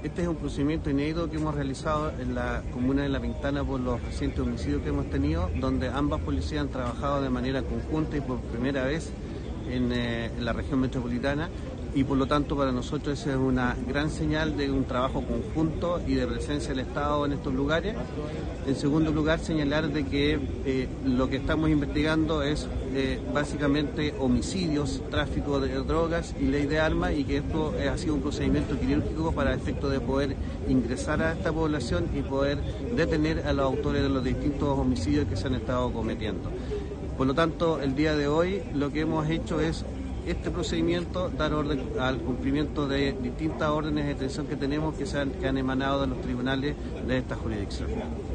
Este es un procedimiento inédito que hemos realizado en la comuna de La Pintana por los recientes homicidios que hemos tenido, donde ambas policías han trabajado de manera conjunta y por primera vez en la región metropolitana, y por lo tanto para nosotros esa es una gran señal de un trabajo conjunto y de presencia del Estado en estos lugares. En segundo lugar, señalar de que lo que estamos investigando es básicamente homicidios, tráfico de drogas y ley de armas, y que esto ha sido un procedimiento quirúrgico para efecto de poder ingresar a esta población y poder detener a los autores de los distintos homicidios que se han estado cometiendo. Por lo tanto, el día de hoy lo que hemos hecho es este procedimiento, dar orden al cumplimiento de distintas órdenes de detención que tenemos que han emanado de los tribunales de esta jurisdicción.